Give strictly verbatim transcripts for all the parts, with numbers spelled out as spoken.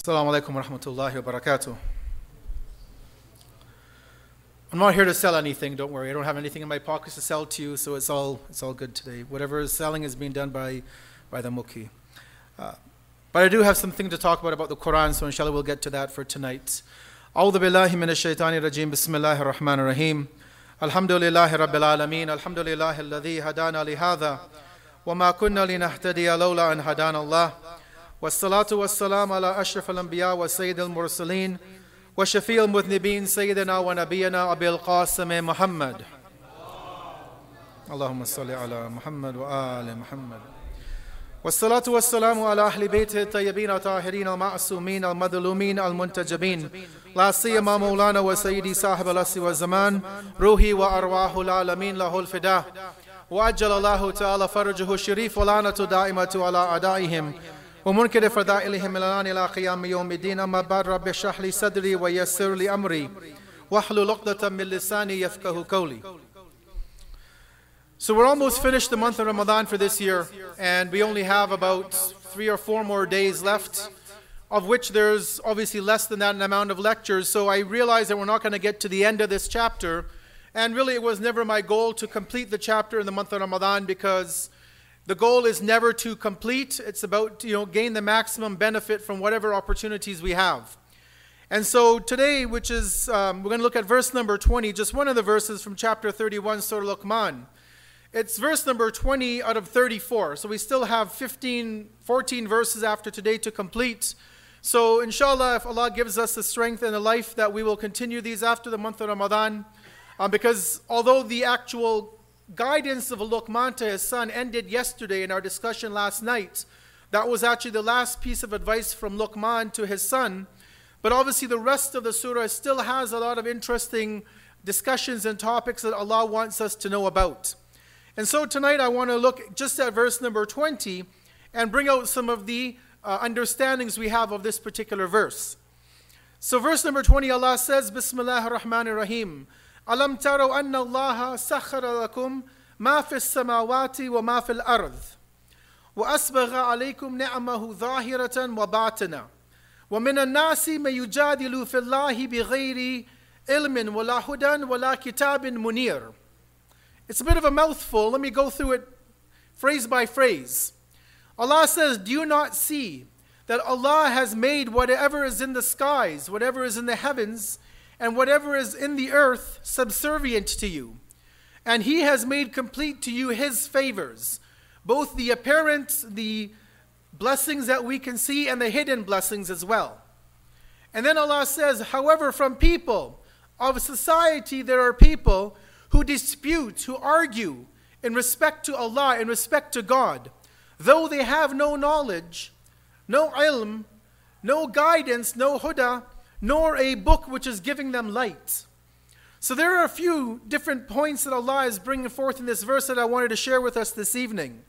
Assalamu alaikum wa rahmatullahi wa barakatuh. I'm not here to sell anything, don't worry. I don't have anything in my pockets to sell to you, so it's all it's all good today. Whatever is selling is being done by, by the Mukhi. Uh, but I do have something to talk about about the Quran, so inshallah we'll get to that for tonight. A'udhu billahi minash shaitani rajim. Bismillahir rahmanir rahim. Alhamdulillahi rabbil alameen. Alhamdulillahi alladhi hadana li hadha. Wa ma kunna linahtadiya lawla an hadana Allah. Wassalatu wassalamu ala ashraf al-anbiya wa sayyid al-mursaleen wa shafi al-mudhnibeen sayyidina wa nabiyyina abil qasim Muhammad. Allahumma salli ala Muhammad wa ali Muhammad. Wassalatu wassalamu ala ahli baytihi at-tayyibin at-tahirin al-ma'sumin al-madhlumin al-muntajabin. La siyama maulana wa sayyidi sahib al-asri wa zaman. Ruhi wa arwahul alamin lahul fidah. Wa ajjal Allahu ta'ala farajahu sharif wa lanatu da'imatu ala adaihim. ومنكر فضائلهم الآن إلى قيام يوم الدين أما بعد رب اشرح لي صدري ويسر لي أمري واحلل عقدة من لساني يفقهوا قولي. So we're almost finished the month of Ramadan for this year, and we only have about three or four more days left, of which there's obviously less than that in amount of lectures. So I realize that we're not going to get to the end of this chapter, and really it was never my goal to complete the chapter in the month of Ramadan, because the goal is never to complete. It's about, you know, gain the maximum benefit from whatever opportunities we have. And so today, which is, um, we're going to look at verse number twenty, just one of the verses from chapter thirty-one, Surah Luqman. It's verse number twenty out of thirty-four. So we still have fifteen, fourteen verses after today to complete. So inshallah, if Allah gives us the strength and the life, that we will continue these after the month of Ramadan. Um, because although the actual guidance of Luqman to his son ended yesterday in our discussion last night, that was actually the last piece of advice from Luqman to his son. But obviously the rest of the surah still has a lot of interesting discussions and topics that Allah wants us to know about. And so tonight I want to look just at verse number twenty and bring out some of the uh, understandings we have of this particular verse. So verse number twenty, Allah says, Bismillahir Rahmanir Rahim. أَلَمْ تَرَوْا أَنَّ اللَّهَ سَخَّرَ لَكُمْ مَا فِي السَّمَاوَاتِ وَمَا فِي الْأَرْضِ وَأَسْبَغَ عَلَيْكُمْ نِعَمَهُ ظَاهِرَةً وَبَاطِنًا وَمِنَ النَّاسِ مَن يُجَادِلُ فِي اللَّهِ بِغَيْرِ عِلْمٍ وَلَا هُدًى وَلَا كِتَابٍ مُنِيرٍ. It's a bit of a mouthful. Let me go through it phrase by phrase. Allah says, do you not see that Allah has made whatever is in the skies, whatever is in the heavens, and whatever is in the earth subservient to you? And He has made complete to you His favors, both the apparent, the blessings that we can see, and the hidden blessings as well. And then Allah says, however, from people of society there are people who dispute, who argue in respect to Allah, in respect to God, though they have no knowledge, no ilm, no guidance, no huda, nor a book which is giving them light. So there are a few different points that Allah is bringing forth in this verse that I wanted to share with us this evening.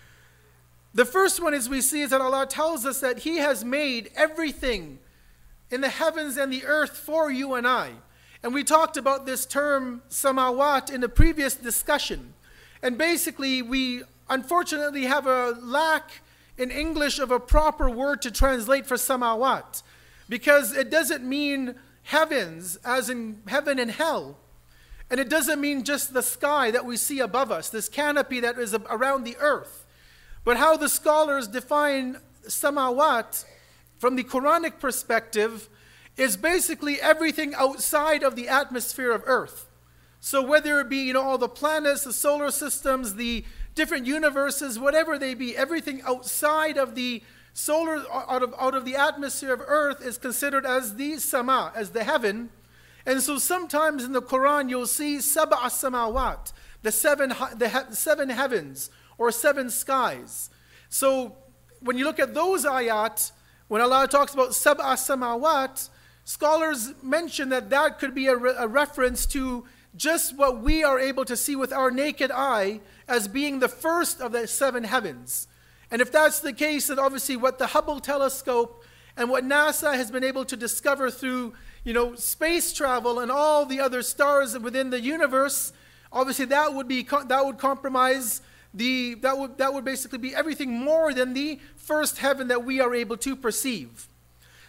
The first one is we see is that Allah tells us that He has made everything in the heavens and the earth for you and I. And we talked about this term samawat in the previous discussion. And basically we unfortunately have a lack in English of a proper word to translate for samawat, because it doesn't mean heavens as in heaven and hell. And it doesn't mean just the sky that we see above us, this canopy that is around the earth. But how the scholars define samawat from the Quranic perspective is basically everything outside of the atmosphere of earth. So whether it be, you know, all the planets, the solar systems, the different universes, whatever they be, everything outside of the solar, out of, out of the atmosphere of earth is considered as the sama, as the heaven. And so sometimes in the Quran you'll see sab'a samawat, the seven, the he, seven heavens or seven skies. So when you look at those ayat, when Allah talks about sab'a samawat, scholars mention that that could be a, re, a reference to just what we are able to see with our naked eye as being the first of the seven heavens. And if that's the case, then obviously what the Hubble telescope and what NASA has been able to discover through, you know, space travel and all the other stars within the universe, obviously that would be that would compromise the that would that would basically be everything more than the first heaven that we are able to perceive.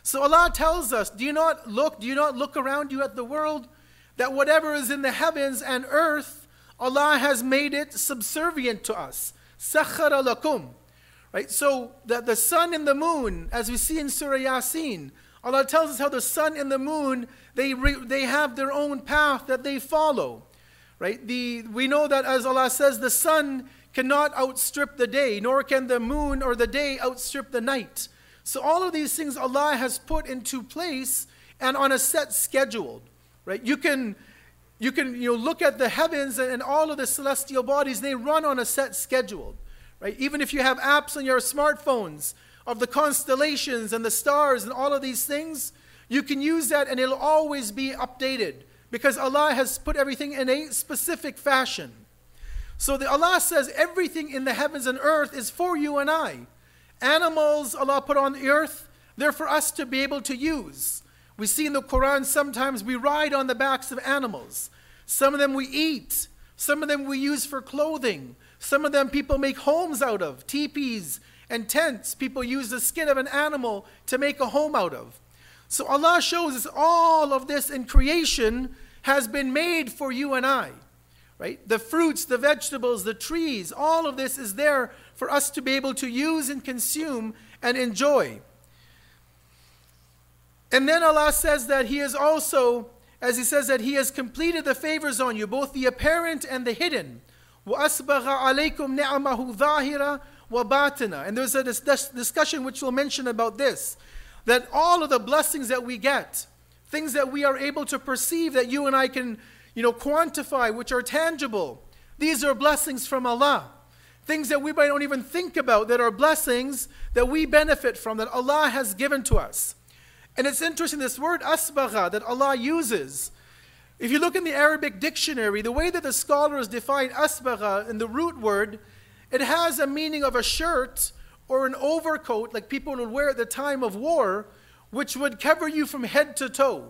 So Allah tells us, do you not look, do you not look around you at the world, that whatever is in the heavens and earth, Allah has made it subservient to us. Sakhara lakum. Right? So the, the sun and the moon, as we see in Surah Yasin, Allah tells us how the sun and the moon, they re, they have their own path that they follow. Right? The, we know that, as Allah says, the sun cannot outstrip the day, nor can the moon or the day outstrip the night. So all of these things Allah has put into place and on a set schedule. Right? You can, you can you know, look at the heavens and, and all of the celestial bodies, they run on a set schedule. Right? Even if you have apps on your smartphones of the constellations and the stars and all of these things, you can use that and it'll always be updated because Allah has put everything in a specific fashion. So the Allah says everything in the heavens and earth is for you and I. Animals Allah put on the earth, they're for us to be able to use. We see in the Quran sometimes we ride on the backs of animals. Some of them we eat. Some of them we use for clothing. Some of them people make homes out of, teepees and tents. People use the skin of an animal to make a home out of. So Allah shows us all of this in creation has been made for you and I. Right? The fruits, the vegetables, the trees, all of this is there for us to be able to use and consume and enjoy. And then Allah says that He is also, as He says that He has completed the favors on you, both the apparent and the hidden. وَأَسْبَغَ عَلَيْكُمْ نِعَمَهُ ظَاهِرًا وَبَاطِنًا. And there's a dis- discussion which we'll mention about this, that all of the blessings that we get, things that we are able to perceive that you and I can, you know, quantify, which are tangible, these are blessings from Allah. Things that we might don't even think about that are blessings that we benefit from, that Allah has given to us. And it's interesting, this word asbagha that Allah uses, if you look in the Arabic dictionary, the way that the scholars define asbagha in the root word, it has a meaning of a shirt or an overcoat like people would wear at the time of war, which would cover you from head to toe.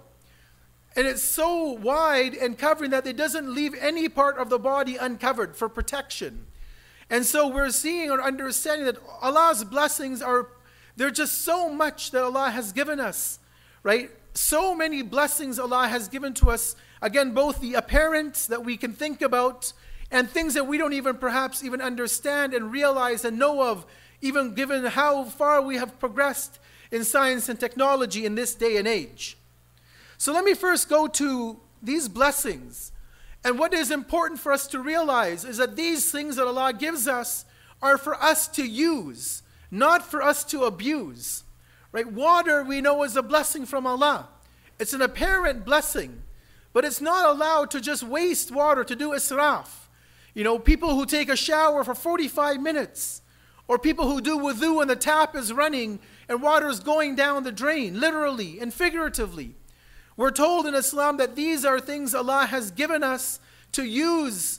And it's so wide and covering that it doesn't leave any part of the body uncovered for protection. And so we're seeing or understanding that Allah's blessings are, they're just so much that Allah has given us, right? So many blessings Allah has given to us. Again, both the apparent that we can think about and things that we don't even perhaps even understand and realize and know of, even given how far we have progressed in science and technology in this day and age. So let me first go to these blessings. And what is important for us to realize is that these things that Allah gives us are for us to use, not for us to abuse. Right? Water we know is a blessing from Allah. It's an apparent blessing, but it's not allowed to just waste water, to do israf. You know, people who take a shower for forty-five minutes, or people who do wudu and the tap is running and water is going down the drain, literally and figuratively. We're told in Islam that these are things Allah has given us to use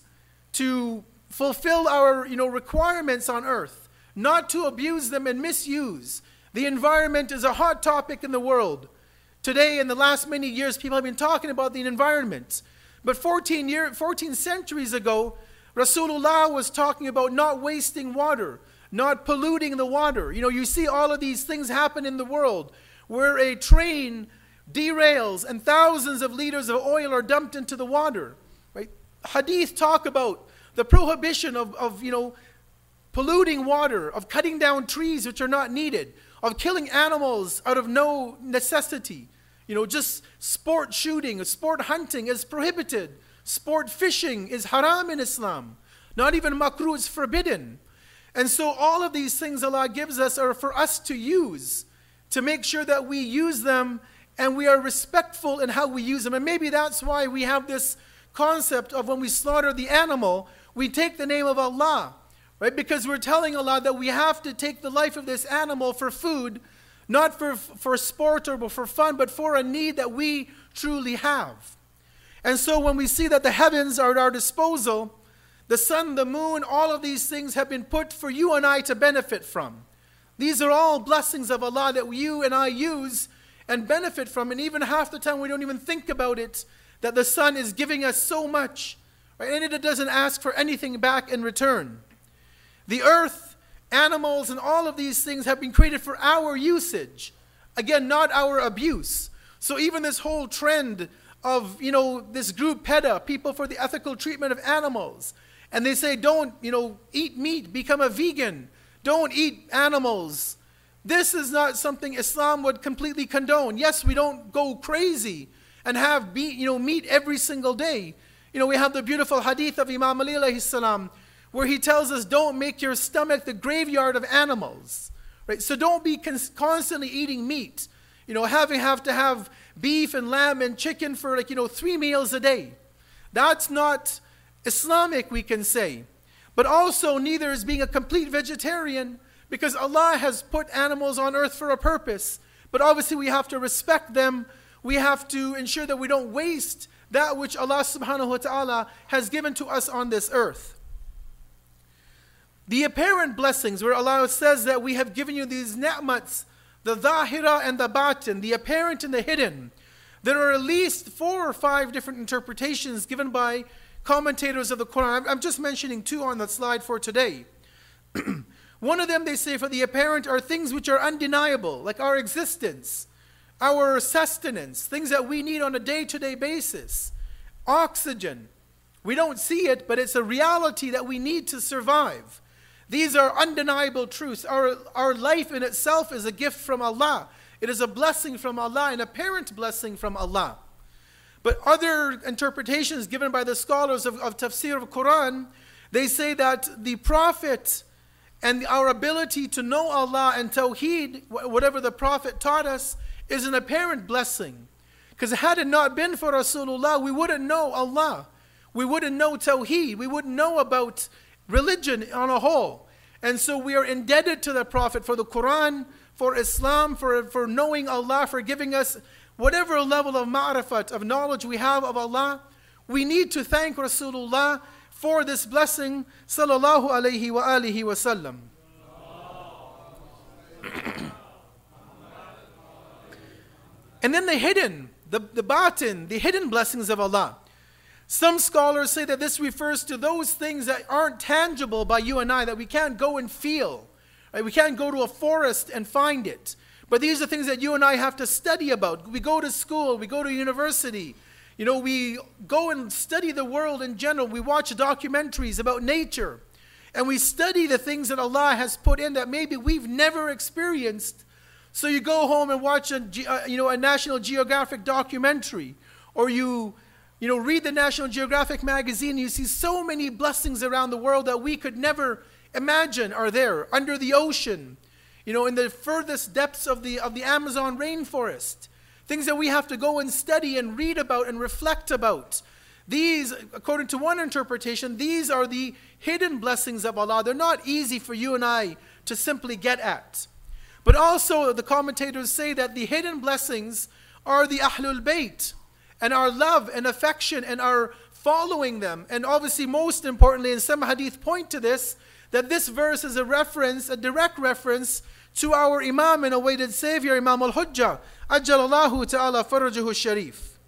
to fulfill our, you know, requirements on earth, not to abuse them and misuse. The environment is a hot topic in the world. Today, in the last many years, people have been talking about the environment. But fourteen, year, fourteen centuries ago, Rasulullah was talking about not wasting water, not polluting the water. You know, you see all of these things happen in the world where a train derails and thousands of liters of oil are dumped into the water. Right? Hadith talk about the prohibition of, of you know, polluting water, of cutting down trees which are not needed, of killing animals out of no necessity. You know, just sport shooting, sport hunting is prohibited. Sport fishing is haram in Islam. Not even makruh is forbidden. And so all of these things Allah gives us are for us to use, to make sure that we use them and we are respectful in how we use them. And maybe that's why we have this concept of when we slaughter the animal, we take the name of Allah, right? Because we're telling Allah that we have to take the life of this animal for food, not for, for sport or for fun, but for a need that we truly have. And so when we see that the heavens are at our disposal, the sun, the moon, all of these things have been put for you and I to benefit from. These are all blessings of Allah that you and I use and benefit from. And even half the time we don't even think about it, that the sun is giving us so much, right? And it doesn't ask for anything back in return. The earth, animals, and all of these things have been created for our usage. Again, not our abuse. So even this whole trend of, you know, this group PETA, People for the Ethical Treatment of Animals, and they say don't, you know, eat meat, become a vegan, don't eat animals. This is not something Islam would completely condone. Yes, we don't go crazy and have be, you know, meat every single day. You know, we have the beautiful hadith of Imam Ali alayhi salam, where he tells us don't make your stomach the graveyard of animals. Right? So don't be cons- constantly eating meat. You know, having have to have beef and lamb and chicken for like, you know, three meals a day. That's not Islamic, we can say. But also neither is being a complete vegetarian, because Allah has put animals on earth for a purpose. But obviously we have to respect them. We have to ensure that we don't waste that which Allah subhanahu wa ta'ala has given to us on this earth. The apparent blessings, where Allah says that we have given you these ni'mats, the dhahira and the batin, the apparent and the hidden. There are at least four or five different interpretations given by commentators of the Quran. I'm just mentioning two on the slide for today. One of them, they say, for the apparent are things which are undeniable, like our existence, our sustenance, things that we need on a day-to-day basis. Oxygen. We don't see it, but it's a reality that we need to survive. These are undeniable truths. Our, our life in itself is a gift from Allah. It is a blessing from Allah, an apparent blessing from Allah. But other interpretations given by the scholars of, of tafsir of Quran, they say that the Prophet and our ability to know Allah and Tawheed, whatever the Prophet taught us, is an apparent blessing. Because had it not been for Rasulullah, we wouldn't know Allah. We wouldn't know Tawheed. We wouldn't know about religion on a whole. And so we are indebted to the Prophet for the Quran, for Islam, for, for knowing Allah, for giving us whatever level of ma'rifat, of knowledge we have of Allah. We need to thank Rasulullah for this blessing, sallallahu alayhi wa alihi wa sallam. And then the hidden, the, the batin, the hidden blessings of Allah. Some scholars say that this refers to those things that aren't tangible by you and I, that we can't go and feel. Right? We can't go to a forest and find it. But these are things that you and I have to study about. We go to school, we go to university. You know, we go and study the world in general. We watch documentaries about nature. And we study the things that Allah has put in that maybe we've never experienced. So you go home and watch a, you know, a National Geographic documentary. Or you... You know, read the National Geographic magazine, you see so many blessings around the world that we could never imagine are there. Under the ocean, you know, in the furthest depths of the, of the Amazon rainforest. Things that we have to go and study and read about and reflect about. These, according to one interpretation, these are the hidden blessings of Allah. They're not easy for you and I to simply get at. But also, the commentators say that the hidden blessings are the Ahlul Bayt, and our love and affection and our following them. And obviously, most importantly, and some hadith point to this, that this verse is a reference, a direct reference to our Imam and awaited Savior, Imam al-Hujjah, Ajjalallahu ta'ala farajahu sharif.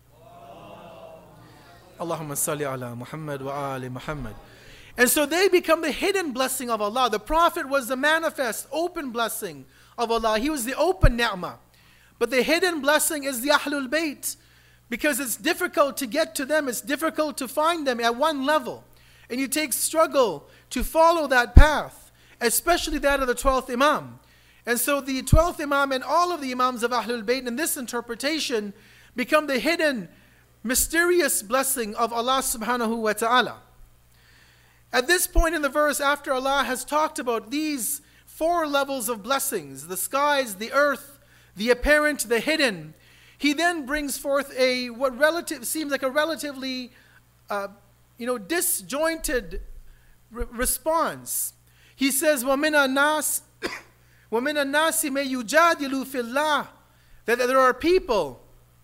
Allahumma salli ala Muhammad wa ali Muhammad. And so they become the hidden blessing of Allah. The Prophet was the manifest, open blessing of Allah. He was the open ni'mah. But the hidden blessing is the Ahlul Bayt. Because it's difficult to get to them. It's difficult to find them at one level. And you take struggle to follow that path. Especially that of the twelfth Imam. And so the twelfth Imam and all of the Imams of Ahlul Bayt in this interpretation become the hidden, mysterious blessing of Allah subhanahu wa ta'ala. At this point in the verse, after Allah has talked about these four levels of blessings, the skies, the earth, the apparent, the hidden, He then brings forth a what relative seems like a relatively, uh, you know, disjointed re- response. He says, وَمِنَ النَّاسِ وَمِنَ النَّاسِ مَن يُجَادِلُ فِي اللَّهِ, that there are people,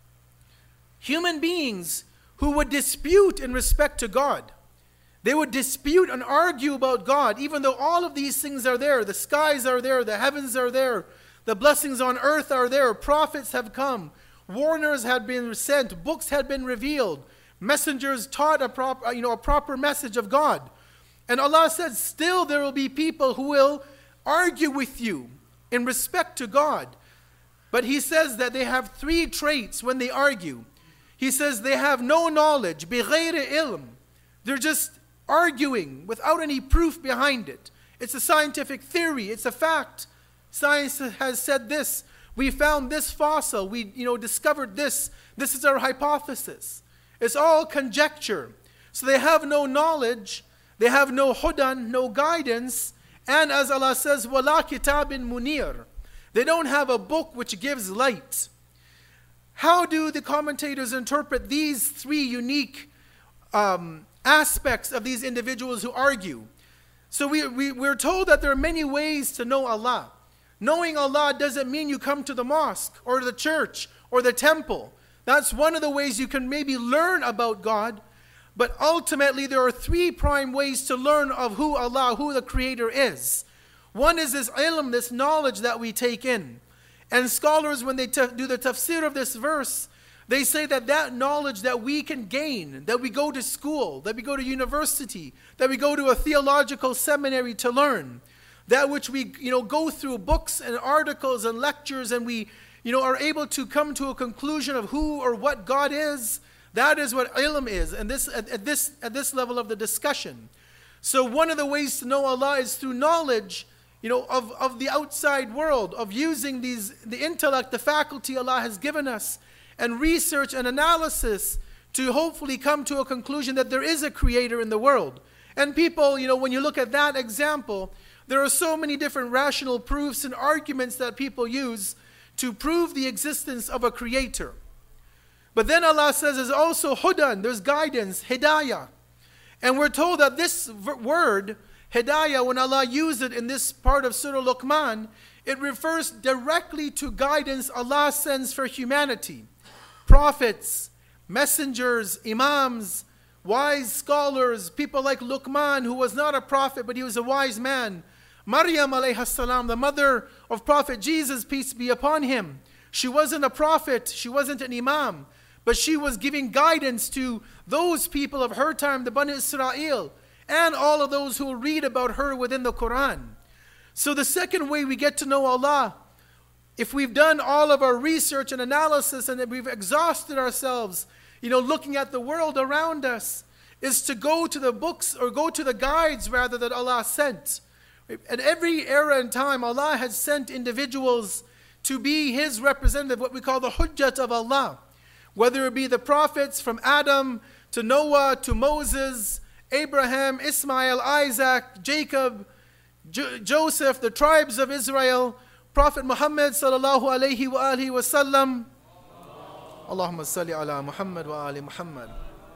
human beings, who would dispute in respect to God. They would dispute and argue about God, even though all of these things are there. The skies are there, the heavens are there, the blessings on earth are there, prophets have come. Warners had been sent, books had been revealed, messengers taught a proper, you know, a proper message of God. And Allah said, still there will be people who will argue with you in respect to God. But he says that they have three traits when they argue. He says they have no knowledge, بِغَيْرِ ilm. They're just arguing without any proof behind it. It's a scientific theory. It's a fact. Science has said this. We found this fossil. We, you know, discovered this. This is our hypothesis. It's all conjecture. So they have no knowledge. They have no hudan, no guidance. And as Allah says, وَلَا كِتَابٍ مُنِيرٍ. They don't have a book which gives light. How do the commentators interpret these three unique um, aspects of these individuals who argue? So we, we, we're told that there are many ways to know Allah. Knowing Allah doesn't mean you come to the mosque or the church or the temple. That's one of the ways you can maybe learn about God. But ultimately, there are three prime ways to learn of who Allah, who the Creator is. One is this ilm, this knowledge that we take in. And scholars, when they do the tafsir of this verse, they say that that knowledge that we can gain, that we go to school, that we go to university, that we go to a theological seminary to learn, that which we, you know, go through books and articles and lectures, and we, you know, are able to come to a conclusion of who or what God is. That is what ilm is, and this at, at this at this level of the discussion. So one of the ways to know Allah is through knowledge, you know, of, of the outside world, of using these the intellect, the faculty Allah has given us, and research and analysis to hopefully come to a conclusion that there is a creator in the world. And people, you know, when you look at that example, there are so many different rational proofs and arguments that people use to prove the existence of a creator. But then Allah says there's also hudan, there's guidance, hidayah. And we're told that this v- word, hidayah, when Allah used it in this part of Surah Luqman, it refers directly to guidance Allah sends for humanity. Prophets, messengers, imams, wise scholars, people like Luqman, who was not a prophet, but he was a wise man. Maryam alayhi salam, the mother of Prophet Jesus, peace be upon him. She wasn't a prophet, she wasn't an imam, but she was giving guidance to those people of her time, the Bani Israel, and all of those who read about her within the Quran. So the second way we get to know Allah, if we've done all of our research and analysis and we've exhausted ourselves, you know, looking at the world around us, is to go to the books or go to the guides rather that Allah sent. At every era and time, Allah has sent individuals to be His representative, what we call the hujjat of Allah. Whether it be the prophets from Adam to Noah to Moses, Abraham, Ismail, Isaac, Jacob, Jo- Joseph, the tribes of Israel, Prophet Muhammad sallallahu alayhi wa alihi wa sallam. Allahumma salli ala Muhammad wa ali Muhammad.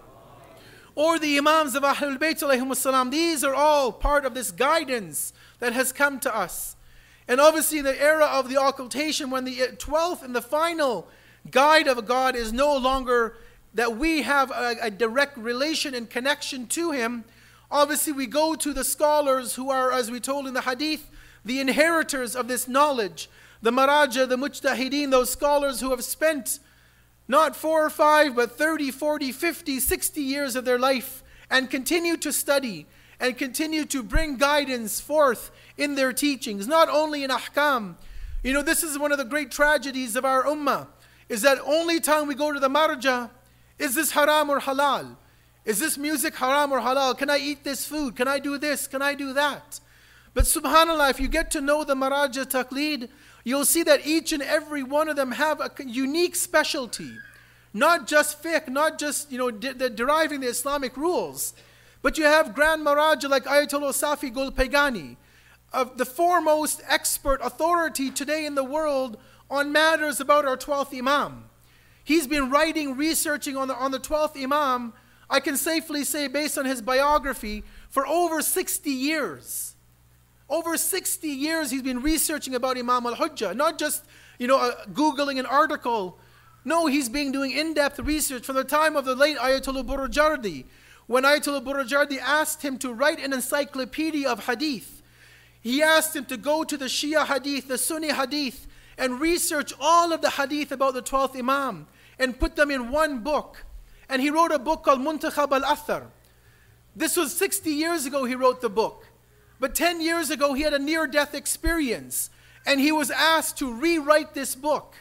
Or the Imams of Ahlul Bayt alayhim salam. These are all part of this guidance that has come to us. And obviously the era of the occultation, when the twelfth and the final guide of God is no longer that we have a, a direct relation and connection to Him. Obviously we go to the scholars who are, as we told in the hadith, the inheritors of this knowledge. The maraja, the mujtahideen, those scholars who have spent not four or five, but thirty, forty, fifty, sixty years of their life and continue to study and continue to bring guidance forth in their teachings, not only in ahkam. You know, this is one of the great tragedies of our ummah, is that only time we go to the marja, is this haram or halal? Is this music haram or halal? Can I eat this food? Can I do this? Can I do that? But subhanAllah, if you get to know the maraja taqleed, you'll see that each and every one of them have a unique specialty. Not just fiqh, not just, you know, de- de- deriving the Islamic rules, but you have grand maraja like Ayatollah Safi Golpegani, of the foremost expert authority today in the world on matters about our twelfth Imam. He's been writing, researching on the, on the twelfth Imam, I can safely say based on his biography, for over sixty years. Over sixty years he's been researching about Imam al-Hujjah, not just, you know, uh, Googling an article. No, he's been doing in-depth research from the time of the late Ayatollah Burjardi, when Ayatollah Burjardi asked him to write an encyclopedia of hadith. He asked him to go to the Shia hadith, the Sunni hadith, and research all of the hadith about the twelfth Imam and put them in one book. And he wrote a book called Muntakhab al-Athar. This was sixty years ago he wrote the book. But ten years ago he had a near-death experience and he was asked to rewrite this book.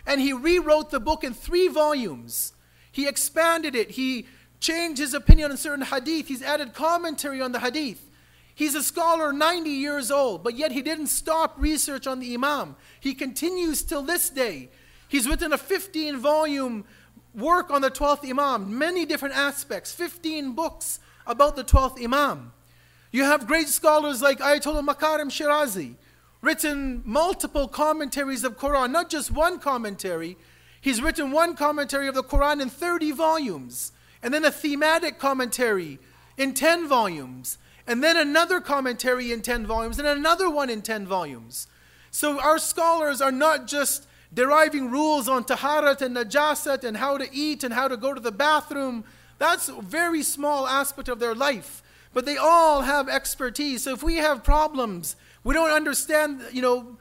and he rewrote the book in three volumes. He expanded it. He changed his opinion on certain hadith. He's added commentary on the hadith. He's a scholar ninety years old, but yet he didn't stop research on the Imam. He continues till this day. He's written a fifteen volume work on the twelfth Imam, many different aspects, fifteen books about the twelfth Imam. You have great scholars like Ayatollah Makarim Shirazi, written multiple commentaries of Quran, not just one commentary. He's written one commentary of the Quran in thirty volumes, and then a thematic commentary in ten volumes, and then another commentary in ten volumes, and another one in ten volumes. So our scholars are not just deriving rules on taharat and najasat and how to eat and how to go to the bathroom. That's a very small aspect of their life. But they all have expertise. So if we have problems, we don't understand, you know,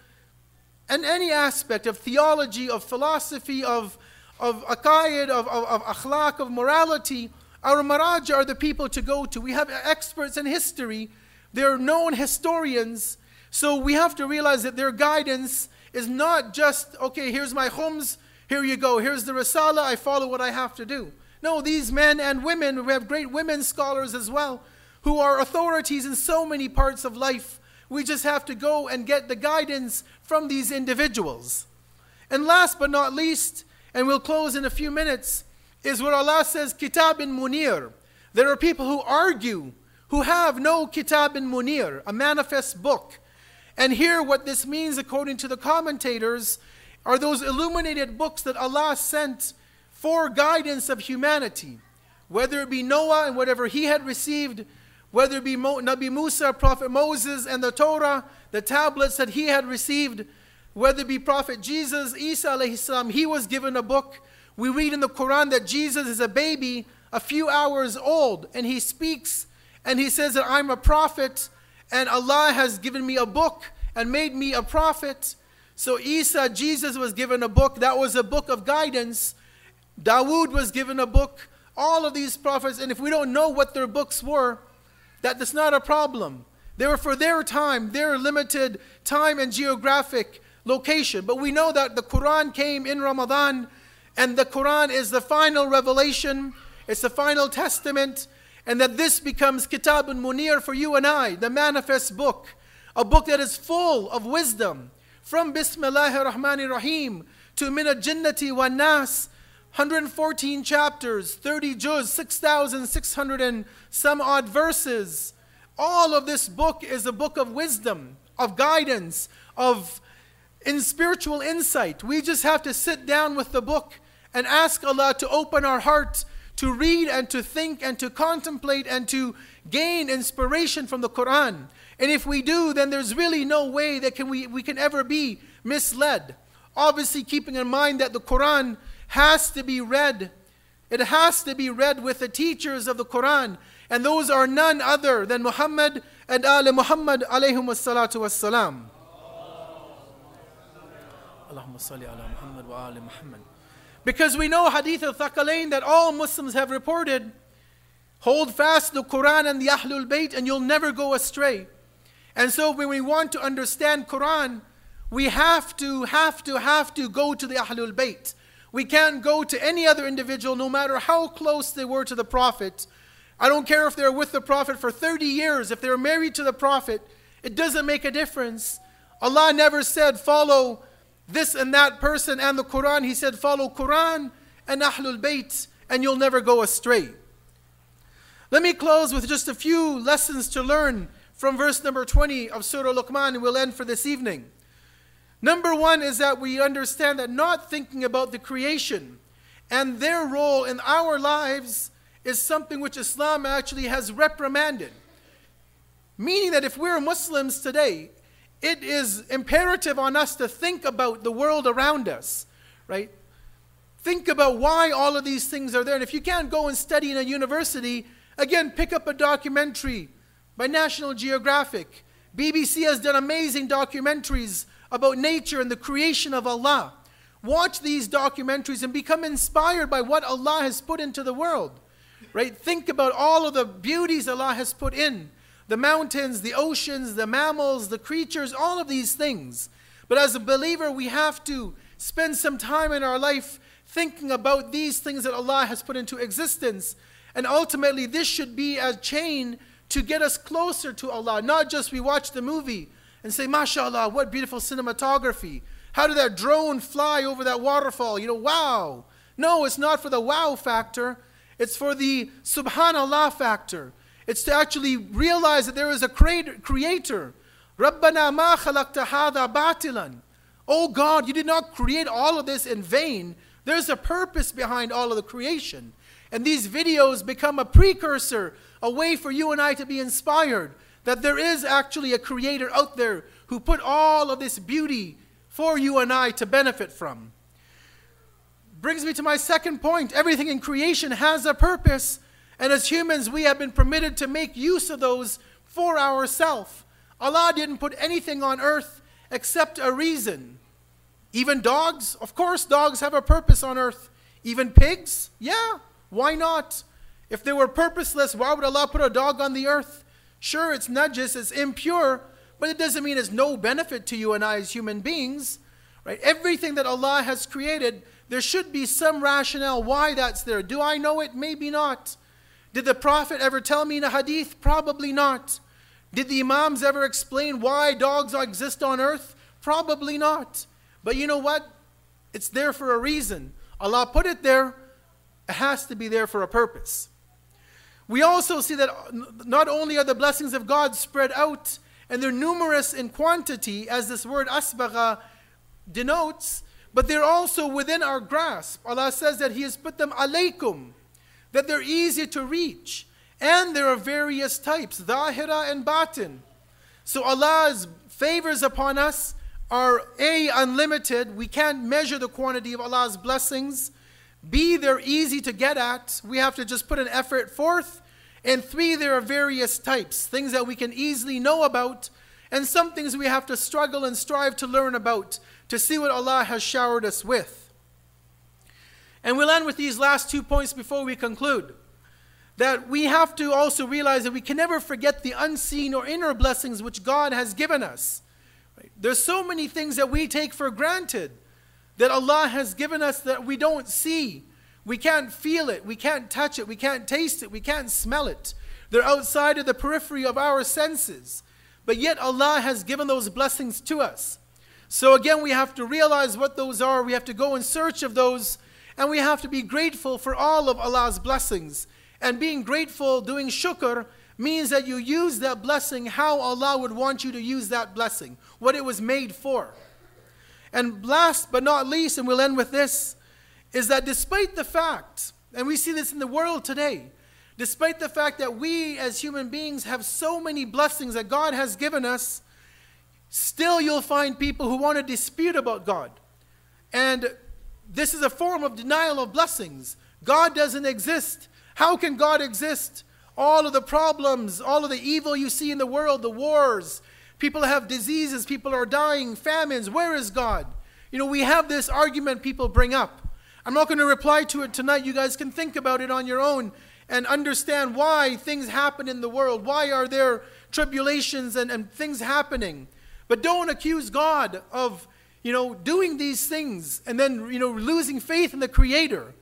in any aspect of theology, of philosophy, of, of aqaid, of, of, of akhlaq, of morality, our maraja are the people to go to. We have experts in history. They're known historians. So we have to realize that their guidance is not just, okay, here's my khums, here you go. Here's the risala, I follow what I have to do. No, these men and women, we have great women scholars as well, who are authorities in so many parts of life. We just have to go and get the guidance from these individuals. And last but not least, and we'll close in a few minutes, is what Allah says, Kitabin Munir. There are people who argue, who have no Kitabin Munir, a manifest book. And here what this means, according to the commentators, are those illuminated books that Allah sent for guidance of humanity. Whether it be Noah and whatever he had received, whether it be Mo- Nabi Musa, Prophet Moses, and the Torah, the tablets that he had received, whether it be Prophet Jesus, Isa alayhi salam, he was given a book. We read in the Quran that Jesus is a baby, a few hours old, and he speaks, and he says that I'm a prophet, and Allah has given me a book and made me a prophet. So Isa, Jesus, was given a book. That was a book of guidance. Dawood was given a book. All of these prophets, and if we don't know what their books were, that that's not a problem. They were for their time, their limited time and geographic location. But we know that the Quran came in Ramadan, and the Quran is the final revelation, it's the final testament, and that this becomes Kitabun Munir for you and I, the manifest book, a book that is full of wisdom, from Bismillahir Rahmanir Rahim to Min al-Jinnati wan Nas, one hundred fourteen chapters, thirty juz, six thousand six hundred and some odd verses. All of this book is a book of wisdom, of guidance, of in spiritual insight. We just have to sit down with the book and ask Allah to open our heart to read and to think and to contemplate and to gain inspiration from the Quran. And if we do, then there's really no way that can we, we can ever be misled. Obviously, keeping in mind that the Quran has to be read. It has to be read with the teachers of the Quran. And those are none other than Muhammad and Ali Muhammad alayhim wassalatu wassalam. Allahumma salli ala Muhammad wa ali Muhammad. Because we know Hadith al-Thaqalain that all Muslims have reported, hold fast the Quran and the Ahlul Bayt and you'll never go astray. And so when we want to understand Quran, we have to, have to, have to go to the Ahlul Bayt. We can't go to any other individual, no matter how close they were to the Prophet. I don't care if they're with the Prophet for thirty years, if they're married to the Prophet, it doesn't make a difference. Allah never said follow this and that person and the Quran. He said follow Quran and Ahlul Bayt and you'll never go astray. Let me close with just a few lessons to learn from verse number twenty of Surah Luqman, and we'll end for this evening. Number one is that we understand that not thinking about the creation and their role in our lives is something which Islam actually has reprimanded. Meaning that if we're Muslims today, it is imperative on us to think about the world around us, right? Think about why all of these things are there. And if you can't go and study in a university, again, pick up a documentary by National Geographic. B B C has done amazing documentaries about nature and the creation of Allah. Watch these documentaries and become inspired by what Allah has put into the world, right? Think about all of the beauties Allah has put in. The mountains, the oceans, the mammals, the creatures, all of these things. But as a believer, we have to spend some time in our life thinking about these things that Allah has put into existence. And ultimately, this should be a chain to get us closer to Allah. Not just we watch the movie and say, MashaAllah, what beautiful cinematography. How did that drone fly over that waterfall? You know, wow. No, it's not for the wow factor. It's for the Subhanallah factor. It's to actually realize that there is a creator. Rabbana ma khalaqta hadha batilan. Oh God, you did not create all of this in vain. There's a purpose behind all of the creation. And these videos become a precursor, a way for you and I to be inspired that there is actually a creator out there who put all of this beauty for you and I to benefit from. Brings me to my second point. Everything in creation has a purpose. And as humans, we have been permitted to make use of those for ourselves. Allah didn't put anything on earth except a reason. Even dogs, of course, dogs have a purpose on earth. Even pigs, yeah, why not? If they were purposeless, why would Allah put a dog on the earth? Sure, it's najis, it's impure, but it doesn't mean it's no benefit to you and I as human beings. Right? Everything that Allah has created, there should be some rationale why that's there. Do I know it? Maybe not. Did the Prophet ever tell me in a hadith? Probably not. Did the Imams ever explain why dogs exist on earth? Probably not. But you know what? It's there for a reason. Allah put it there. It has to be there for a purpose. We also see that not only are the blessings of God spread out, and they're numerous in quantity, as this word asbagha denotes, but they're also within our grasp. Allah says that He has put them alaykum, that they're easy to reach. And there are various types, dhahira and batin. So Allah's favors upon us are A, unlimited. We can't measure the quantity of Allah's blessings. B, they're easy to get at. We have to just put an effort forth. And three, there are various types, things that we can easily know about, and some things we have to struggle and strive to learn about to see what Allah has showered us with. And we'll end with these last two points before we conclude. That we have to also realize that we can never forget the unseen or inner blessings which God has given us. Right? There's so many things that we take for granted that Allah has given us that we don't see. We can't feel it, we can't touch it, we can't taste it, we can't smell it. They're outside of the periphery of our senses. But yet Allah has given those blessings to us. So again, we have to realize what those are. We have to go in search of those. And we have to be grateful for all of Allah's blessings. And being grateful, doing shukr, means that you use that blessing how Allah would want you to use that blessing, what it was made for. And last but not least, and we'll end with this, is that despite the fact, and we see this in the world today, despite the fact that we as human beings have so many blessings that God has given us, still you'll find people who want to dispute about God. And this is a form of denial of blessings. God doesn't exist. How can God exist? All of the problems, all of the evil you see in the world, the wars, people have diseases, people are dying, famines, where is God? You know, we have this argument people bring up. I'm not going to reply to it tonight. You guys can think about it on your own and understand why things happen in the world. Why are there tribulations and, and things happening? But don't accuse God of, you know, doing these things and then, you know, losing faith in the Creator.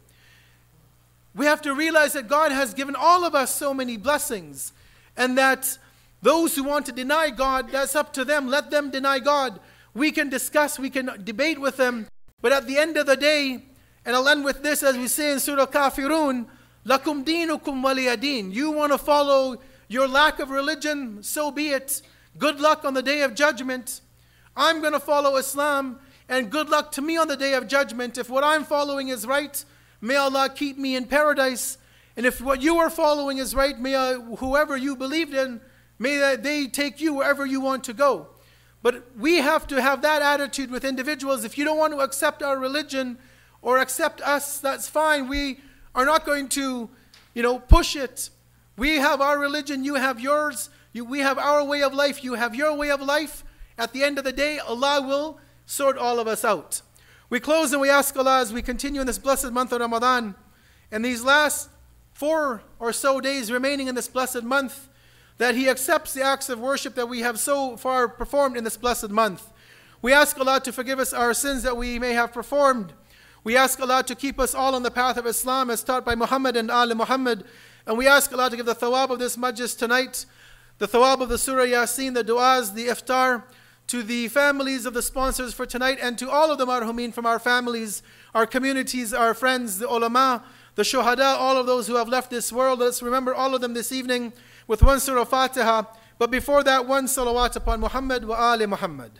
We have to realize that God has given all of us so many blessings, and that those who want to deny God, that's up to them. Let them deny God. We can discuss, we can debate with them, but at the end of the day, and I'll end with this as we say in Surah Kafirun, Lakum dinukum waliyadin. You want to follow your lack of religion, so be it. Good luck on the day of judgment. I'm going to follow Islam, and good luck to me on the day of judgment. If what I'm following is right, may Allah keep me in paradise. And if what you are following is right, may I, whoever you believed in, may they take you wherever you want to go. But we have to have that attitude with individuals. If you don't want to accept our religion or accept us, that's fine. We are not going to, you know, push it. We have our religion, you have yours. You, we have our way of life, you have your way of life. At the end of the day, Allah will sort all of us out. We close and we ask Allah as we continue in this blessed month of Ramadan, and these last four or so days remaining in this blessed month, that He accepts the acts of worship that we have so far performed in this blessed month. We ask Allah to forgive us our sins that we may have performed. We ask Allah to keep us all on the path of Islam as taught by Muhammad and Ali Muhammad. And we ask Allah to give the thawab of this majlis tonight, the thawab of the Surah Yasin, the du'as, the iftar, to the families of the sponsors for tonight, and to all of the marhumin from our families, our communities, our friends, the ulama, the shuhada, all of those who have left this world. Let's remember all of them this evening with one Surah Fatiha. But before that, one salawat upon Muhammad wa Ali Muhammad.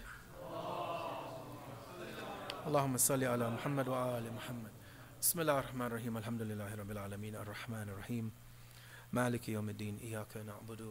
Allahumma salli ala Muhammad wa ali Muhammad. Bismillah ar-Rahman ar-Rahim. Alhamdulillahi Rabbil Alameen. Ar-Rahman ar-Rahim. Maliki yawmiddin. Iyaka na'budu.